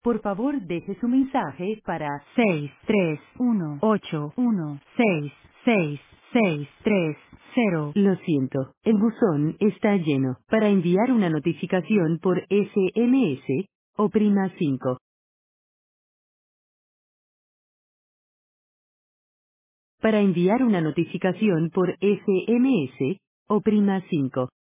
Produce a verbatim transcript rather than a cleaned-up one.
Por favor, deje su mensaje para seis tres uno ocho uno seis seis seis tres cero. Lo siento, el buzón está lleno. Para enviar una notificación por S M S, oprima cinco. Para enviar una notificación por S M S, oprima cinco.